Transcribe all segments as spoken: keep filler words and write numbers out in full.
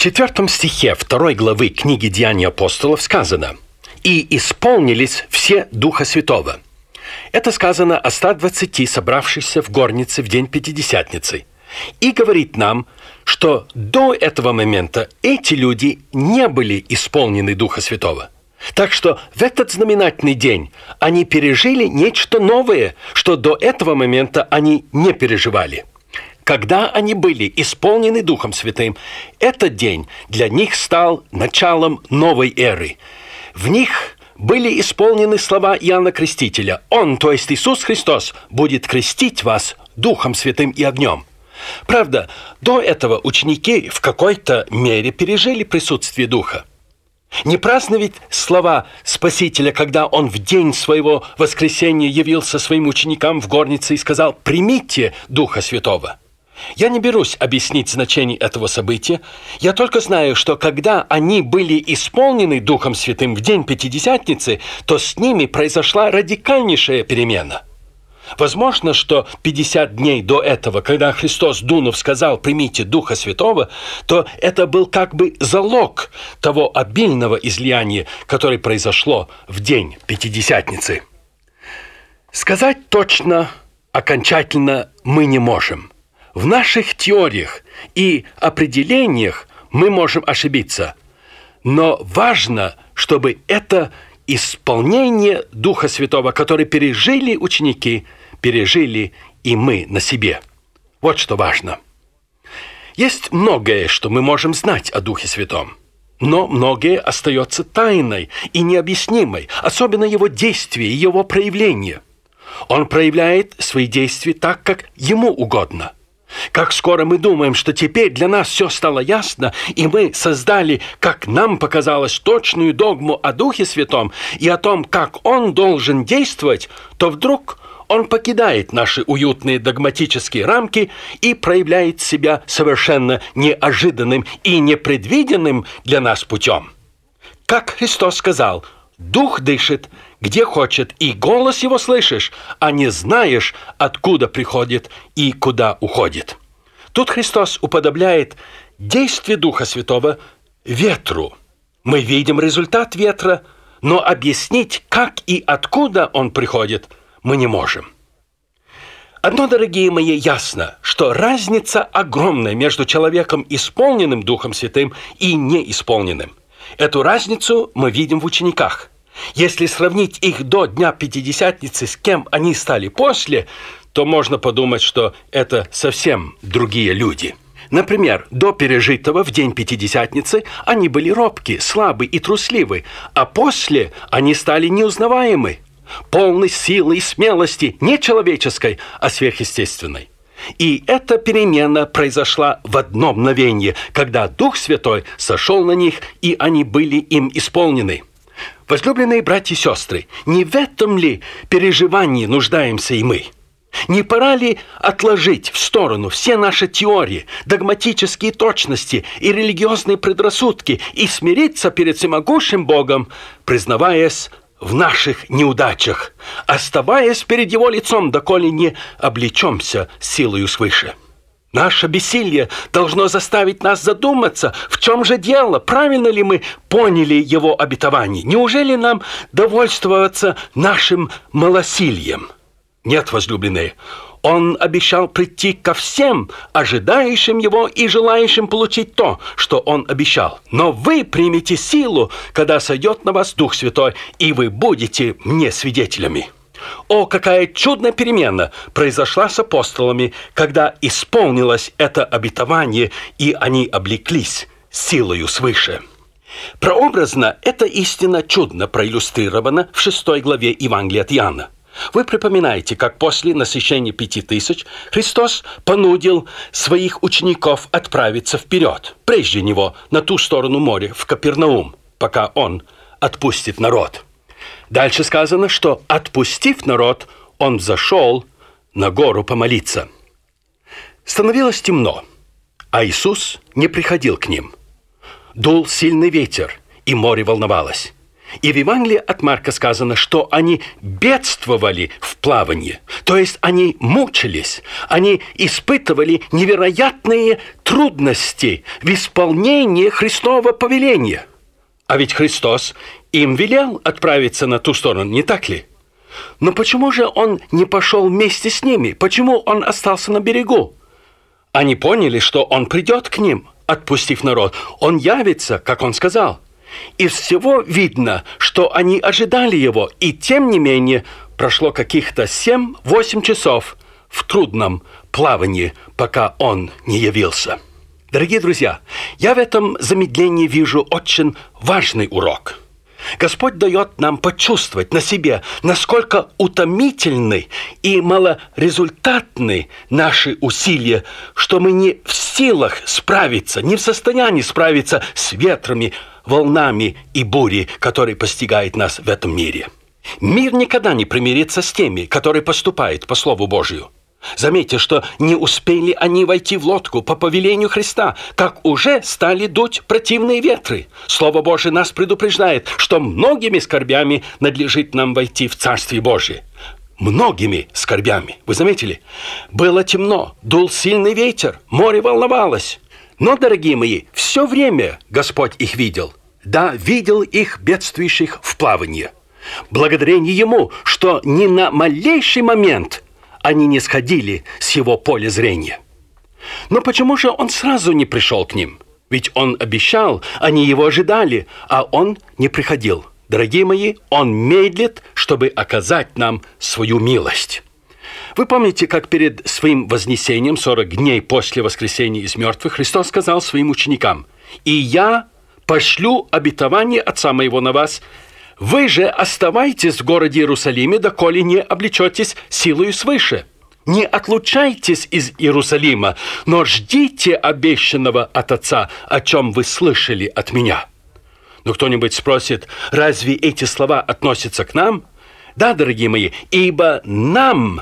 четвертом стихе второй главы книги «Деяния апостолов» сказано: «И исполнились все Духа Святого». Это сказано о ста двадцати, собравшихся в горнице в день Пятидесятницы. И говорит нам, что до этого момента эти люди не были исполнены Духа Святого. Так что в этот знаменательный день они пережили нечто новое, что до этого момента они не переживали. Когда они были исполнены Духом Святым, этот день для них стал началом новой эры. В них были исполнены слова Иоанна Крестителя: «Он, то есть Иисус Христос, будет крестить вас Духом Святым и огнем». Правда, до этого ученики в какой-то мере пережили присутствие Духа. Не праздно ведь слова Спасителя, когда Он в день своего воскресения явился своим ученикам в горнице и сказал: «Примите Духа Святого». Я не берусь объяснить значение этого события. Я только знаю, что когда они были исполнены Духом Святым в день Пятидесятницы, то с ними произошла радикальнейшая перемена. Возможно, что пятьдесят дней до этого, когда Христос, дунув, сказал: «Примите Духа Святого», то это был как бы залог того обильного излияния, которое произошло в день Пятидесятницы. Сказать точно, окончательно мы не можем. В наших теориях и определениях мы можем ошибиться, но важно, чтобы это исполнение Духа Святого, которое пережили ученики, пережили и мы на себе. Вот что важно. Есть многое, что мы можем знать о Духе Святом, но многое остается тайной и необъяснимой, особенно его действия и его проявления. Он проявляет свои действия так, как ему угодно. Как скоро мы думаем, что теперь для нас все стало ясно, и мы создали, как нам показалось, точную догму о Духе Святом и о том, как Он должен действовать, то вдруг Он покидает наши уютные догматические рамки и проявляет себя совершенно неожиданным и непредвиденным для нас путем. Как Христос сказал: «Дух дышит, где хочет, и голос его слышишь, а не знаешь, откуда приходит и куда уходит». Тут Христос уподобляет действие Духа Святого ветру. Мы видим результат ветра, но объяснить, как и откуда он приходит, мы не можем. Одно, дорогие мои, ясно, что разница огромная между человеком, исполненным Духом Святым, и неисполненным. Эту разницу мы видим в учениках. Если сравнить их до Дня Пятидесятницы с кем они стали после, то можно подумать, что это совсем другие люди. Например, до пережитого в день Пятидесятницы они были робки, слабы и трусливы, а после они стали неузнаваемы, полны силы и смелости, не человеческой, а сверхъестественной. И эта перемена произошла в одно мгновение, когда Дух Святой сошел на них, и они были им исполнены. Возлюбленные братья и сестры, не в этом ли переживании нуждаемся и мы? Не пора ли отложить в сторону все наши теории, догматические точности и религиозные предрассудки и смириться перед всемогущим Богом, признаваясь в наших неудачах, оставаясь перед Его лицом, доколе не облечемся силою свыше? Наше бессилие должно заставить нас задуматься, в чем же дело, правильно ли мы поняли Его обетование. Неужели нам довольствоваться нашим малосильем? Нет, возлюбленные, Он обещал прийти ко всем, ожидающим Его и желающим получить то, что Он обещал. Но вы примете силу, когда сойдет на вас Дух Святой, и вы будете мне свидетелями. О, какая чудная перемена произошла с апостолами, когда исполнилось это обетование, и они облеклись силою свыше. Прообразно эта истина чудно проиллюстрирована в шестой главе Евангелия от Иоанна. Вы припоминаете, как после насыщения пяти тысяч Христос понудил своих учеников отправиться вперед, прежде Него, на ту сторону моря, в Капернаум, пока Он отпустит народ. Дальше сказано, что, отпустив народ, Он взошел на гору помолиться. Становилось темно, а Иисус не приходил к ним. Дул сильный ветер, и море волновалось. И в Евангелии от Марка сказано, что они бедствовали в плавании, то есть они мучились, они испытывали невероятные трудности в исполнении Христового повеления. А ведь Христос им велел отправиться на ту сторону, не так ли? Но почему же Он не пошел вместе с ними? Почему Он остался на берегу? Они поняли, что Он придет к ним, отпустив народ. Он явится, как Он сказал. Из всего видно, что они ожидали Его, и тем не менее прошло каких-то семь-восемь часов в трудном плавании, пока Он не явился. Дорогие друзья, я в этом замедлении вижу очень важный урок. Господь дает нам почувствовать на себе, насколько утомительны и малорезультатны наши усилия, что мы не в силах справиться, не в состоянии справиться с ветрами, волнами и бурей, которые постигают нас в этом мире. Мир никогда не примирится с теми, которые поступают по Слову Божию. Заметьте, что не успели они войти в лодку по повелению Христа, как уже стали дуть противные ветры. Слово Божие нас предупреждает, что многими скорбями надлежит нам войти в Царствие Божие. Многими скорбями. Вы заметили? Было темно, дул сильный ветер, море волновалось. Но, дорогие мои, все время Господь их видел. Да, видел их, бедствующих в плавании. Благодарение Ему, что ни на малейший момент они не сходили с Его поля зрения. Но почему же Он сразу не пришел к ним? Ведь Он обещал, они Его ожидали, а Он не приходил. Дорогие мои, Он медлит, чтобы оказать нам свою милость. Вы помните, как перед своим вознесением, сорок дней после воскресения из мертвых, Христос сказал своим ученикам: «И я пошлю обетование Отца моего на вас. Вы же оставайтесь в городе Иерусалиме, доколе не облечетесь силою свыше. Не отлучайтесь из Иерусалима, но ждите обещанного от Отца, о чем вы слышали от меня». Но кто-нибудь спросит: разве эти слова относятся к нам? Да, дорогие мои, ибо нам,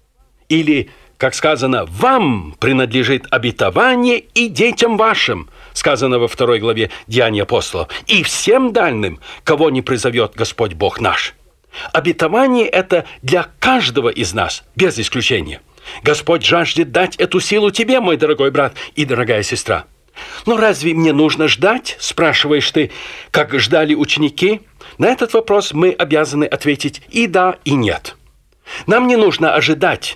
или, как сказано, вам принадлежит обетование и детям вашим, сказано во второй главе Деяний апостолов, и всем дальним, кого не призовет Господь Бог наш. Обетование это для каждого из нас, без исключения. Господь жаждет дать эту силу тебе, мой дорогой брат и дорогая сестра. Но разве мне нужно ждать, спрашиваешь ты, как ждали ученики? На этот вопрос мы обязаны ответить и да, и нет. Нам не нужно ожидать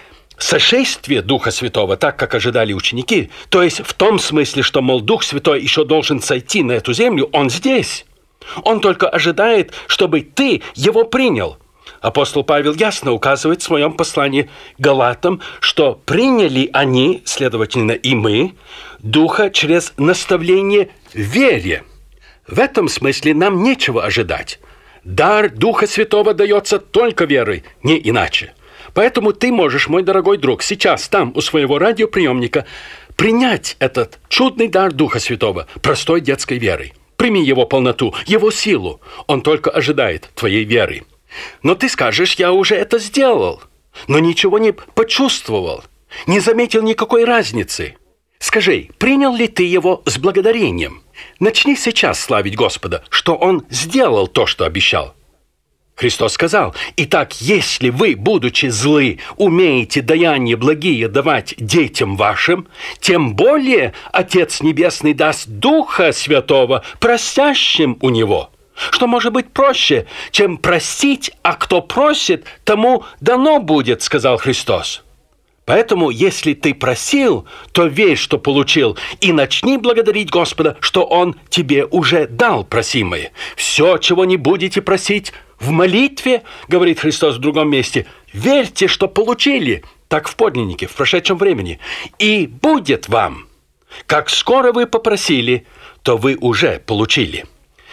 сошествие Духа Святого, так как ожидали ученики, то есть в том смысле, что, мол, Дух Святой еще должен сойти на эту землю, Он здесь. Он только ожидает, чтобы ты Его принял. Апостол Павел ясно указывает в своем послании Галатам, что приняли они, следовательно, и мы, Духа через наставление в вере. В этом смысле нам нечего ожидать. Дар Духа Святого дается только верой, не иначе. Поэтому ты можешь, мой дорогой друг, сейчас там у своего радиоприемника принять этот чудный дар Духа Святого простой детской верой. Прими его полноту, его силу. Он только ожидает твоей веры. Но ты скажешь: я уже это сделал, но ничего не почувствовал, не заметил никакой разницы. Скажи, принял ли ты его с благодарением? Начни сейчас славить Господа, что Он сделал то, что обещал. Христос сказал: «Итак, если вы, будучи злы, умеете даяния благие давать детям вашим, тем более Отец Небесный даст Духа Святого просящим у Него». Что может быть проще, чем просить, а кто просит, тому дано будет, сказал Христос. Поэтому, если ты просил, то верь, что получил, и начни благодарить Господа, что Он тебе уже дал просимое. Все, чего не будете просить в молитве, говорит Христос в другом месте, верьте, что получили, так в подлиннике, в прошедшем времени, и будет вам. Как скоро вы попросили, то вы уже получили.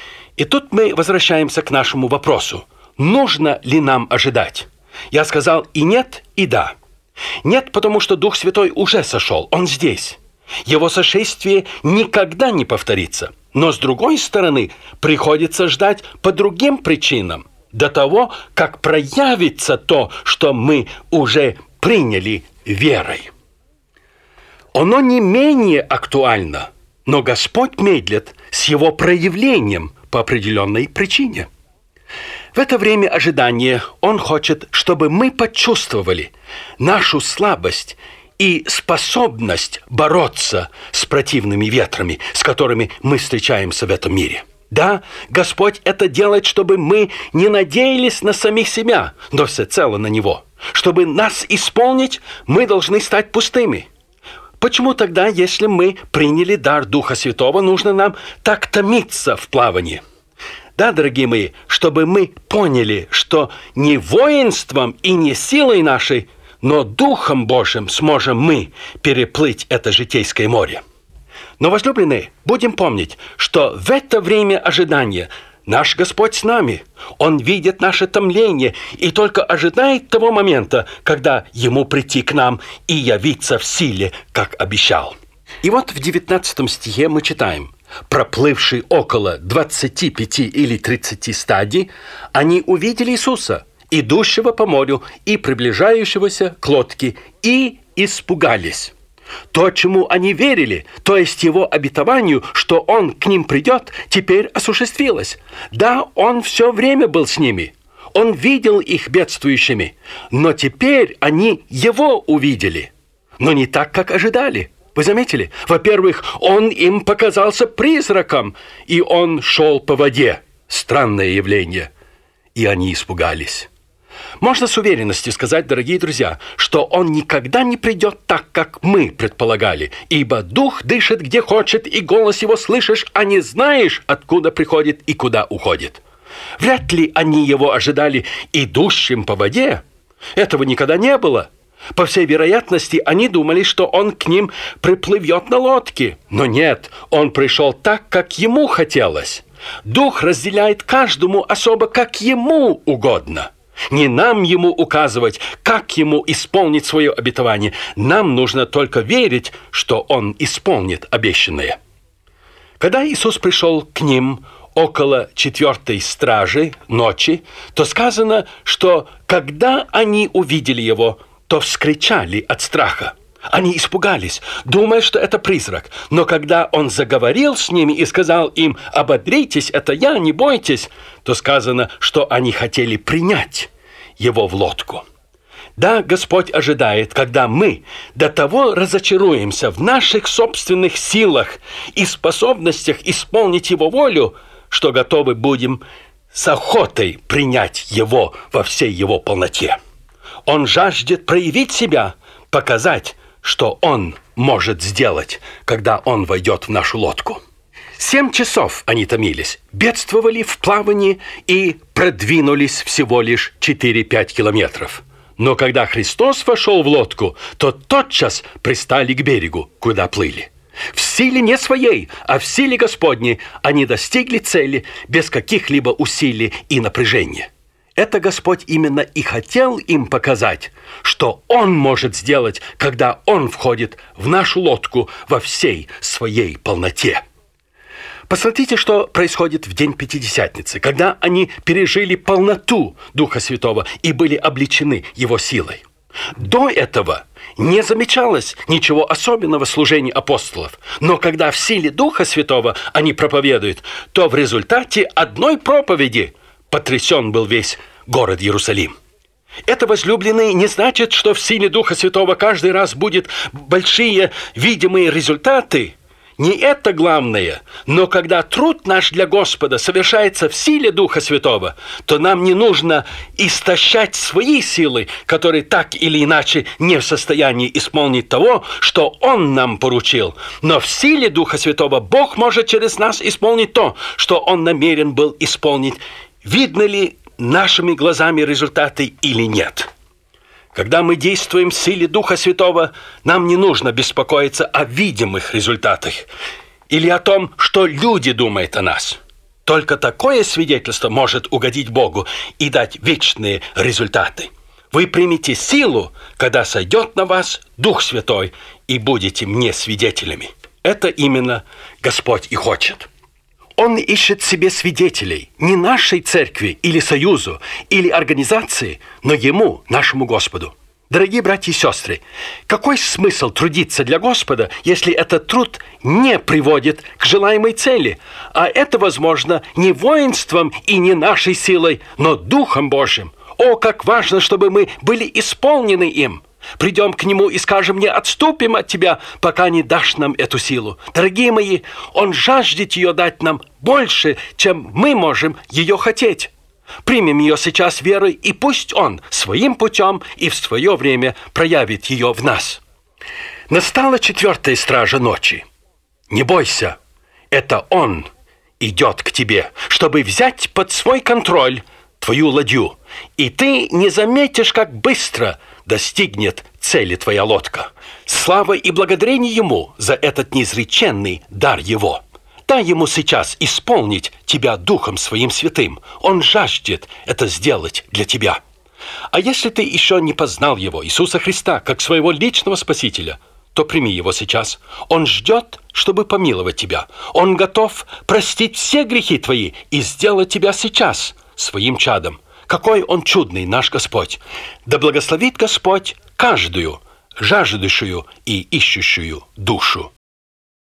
И тут мы возвращаемся к нашему вопросу. Нужно ли нам ожидать? Я сказал и нет, и да. Нет, потому что Дух Святой уже сошел, Он здесь. Его сошествие никогда не повторится. Но с другой стороны, приходится ждать по другим причинам, до того, как проявится то, что мы уже приняли верой. Оно не менее актуально, но Господь медлит с его проявлением по определенной причине. В это время ожидания Он хочет, чтобы мы почувствовали нашу слабость и способность бороться с противными ветрами, с которыми мы встречаемся в этом мире. Да, Господь это делает, чтобы мы не надеялись на самих себя, но всецело на Него. Чтобы нас исполнить, мы должны стать пустыми. Почему тогда, если мы приняли дар Духа Святого, нужно нам так томиться в плавании? Да, дорогие мои, чтобы мы поняли, что не воинством и не силой нашей, но Духом Божьим сможем мы переплыть это житейское море. Но, возлюбленные, будем помнить, что в это время ожидания наш Господь с нами. Он видит наше томление и только ожидает того момента, когда Ему прийти к нам и явиться в силе, как обещал. И вот в девятнадцатом стихе мы читаем: «Проплывшие около двадцати пяти или тридцати стадий, они увидели Иисуса, идущего по морю и приближающегося к лодке, и испугались». То, чему они верили, то есть Его обетованию, что Он к ним придет, теперь осуществилось. Да, Он все время был с ними. Он видел их бедствующими. Но теперь они Его увидели. Но не так, как ожидали. Вы заметили? Во-первых, Он им показался призраком, и Он шел по воде. Странное явление. И они испугались. Можно с уверенностью сказать, дорогие друзья, что Он никогда не придет так, как мы предполагали, ибо Дух дышит где хочет, и голос Его слышишь, а не знаешь, откуда приходит и куда уходит. Вряд ли они Его ожидали идущим по воде. Этого никогда не было. По всей вероятности, они думали, что Он к ним приплывет на лодке. Но нет, Он пришел так, как Ему хотелось. Дух разделяет каждому особо, как Ему угодно. Не нам Ему указывать, как Ему исполнить свое обетование. Нам нужно только верить, что Он исполнит обещанное. Когда Иисус пришел к ним около четвертой стражи ночи, то сказано, что когда они увидели Его, то вскричали от страха. Они испугались, думая, что это призрак. Но когда Он заговорил с ними и сказал им: «Ободритесь, это я, не бойтесь», то сказано, что они хотели принять Его в лодку. Да, Господь ожидает, когда мы до того разочаруемся в наших собственных силах и способностях исполнить Его волю, что готовы будем с охотой принять Его во всей Его полноте. Он жаждет проявить себя, показать, что Он может сделать, когда Он войдет в нашу лодку. Семь часов они томились, бедствовали в плавании и продвинулись всего лишь четыре-пять километров. Но когда Христос вошел в лодку, то тотчас пристали к берегу, куда плыли. В силе не своей, а в силе Господней они достигли цели без каких-либо усилий и напряжения. Это Господь именно и хотел им показать, что Он может сделать, когда Он входит в нашу лодку во всей своей полноте. Посмотрите, что происходит в день Пятидесятницы, когда они пережили полноту Духа Святого и были облечены Его силой. До этого не замечалось ничего особенного в служении апостолов, но когда в силе Духа Святого они проповедуют, то в результате одной проповеди потрясен был весь город Иерусалим. Это, возлюбленные, не значит, что в силе Духа Святого каждый раз будут большие видимые результаты. Не это главное, но когда труд наш для Господа совершается в силе Духа Святого, то нам не нужно истощать свои силы, которые так или иначе не в состоянии исполнить того, что Он нам поручил. Но в силе Духа Святого Бог может через нас исполнить то, что Он намерен был исполнить. Видно ли нашими глазами результаты или нет? Когда мы действуем в силе Духа Святого, нам не нужно беспокоиться о видимых результатах или о том, что люди думают о нас. Только такое свидетельство может угодить Богу и дать вечные результаты. Вы примете силу, когда сойдет на вас Дух Святой, и будете мне свидетелями. Это именно Господь и хочет. Он ищет себе свидетелей не нашей церкви или союзу, или организации, но Ему, нашему Господу. Дорогие братья и сестры, какой смысл трудиться для Господа, если этот труд не приводит к желаемой цели? А это возможно не воинством и не нашей силой, но Духом Божьим. О, как важно, чтобы мы были исполнены им! Придем к Нему и скажем: не отступим от Тебя, пока не дашь нам эту силу. Дорогие мои, Он жаждет ее дать нам больше, чем мы можем ее хотеть. Примем ее сейчас верой, и пусть Он своим путем и в свое время проявит ее в нас. Настала четвертая стража ночи. Не бойся, это Он идет к тебе, чтобы взять под свой контроль твою ладью, и ты не заметишь, как быстро достигнет цели твоя лодка. Слава и благодарение Ему за этот неизреченный дар Его. Дай Ему сейчас исполнить тебя Духом Своим Святым. Он жаждет это сделать для тебя. А если ты еще не познал Его, Иисуса Христа, как своего личного Спасителя, то прими Его сейчас. Он ждет, чтобы помиловать тебя. Он готов простить все грехи твои и сделать тебя сейчас своим чадом. Какой Он чудный, наш Господь! Да благословит Господь каждую жаждущую и ищущую душу.